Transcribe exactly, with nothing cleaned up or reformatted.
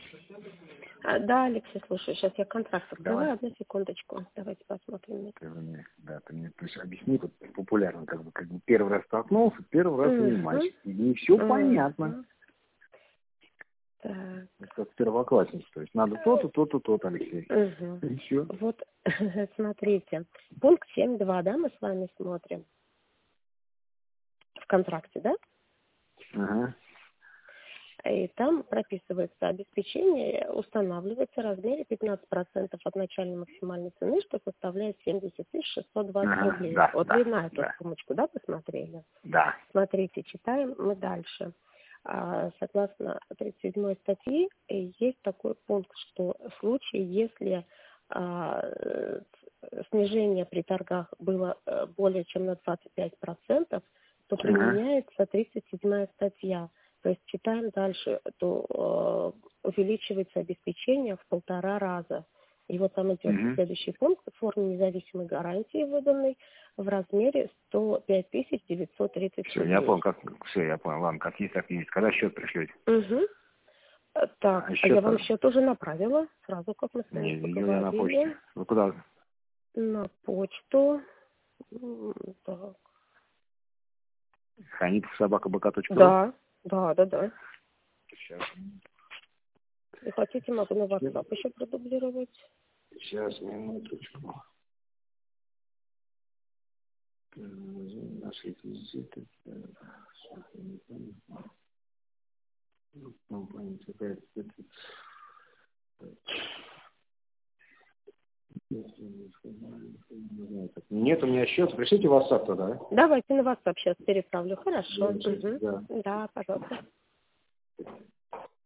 А, да, Алексей, слушай, сейчас я контракт открываю, Давай. одну секундочку. Давайте посмотрим. Ты мне, да, ты мне то есть, объясни вот, популярно, как бы, как бы первый раз столкнулся, первый раз не мальчик. И не все Мгм. понятно. Так. Как первоклассница. То есть надо то-то, то-то, то-то, Алексей. Мгм. И все. Вот, смотрите, пункт семь точка два, да, мы с вами смотрим в контракте, да? Ага. И там прописывается обеспечение, устанавливается в размере пятнадцать процентов от начальной максимальной цены, что составляет семьдесят тысяч шестьсот двадцать Ага. рублей. Да, Вот да, вы на эту да, сумочку, да, посмотрели? да. Смотрите, читаем мы дальше. А, Согласно тридцать седьмой статьи, э, есть такой пункт, что в случае, если а, э, снижение при торгах было э, более чем на двадцать пять процентов, то Ага. применяется тридцать седьмая статья. То есть читаем дальше, то э, увеличивается обеспечение в полтора раза. И вот там идет Угу. следующий пункт в форме независимой гарантии, выданной в размере сто пять тысяч девятьсот тридцать Все, рублей. я понял, как, все, я понял, ладно, как есть, так и есть. Когда счет пришлете? Угу. Так, А а я счет, вам счет уже направила, сразу как мы с вами не видел я на поговорили, почте. Вы куда? на почту. М, Так. Ханипов собака бэ ка точка ру? Да, да, да, да. Сейчас. И хотите, могу на WhatsApp еще продублировать. Сейчас, минуточку. Наши реквизиты. Компания какая-то. Нет, у меня счет. Пришлите WhatsApp туда, да? Давайте на WhatsApp сейчас переправлю. Хорошо. Да, Мгм. да. Да, пожалуйста.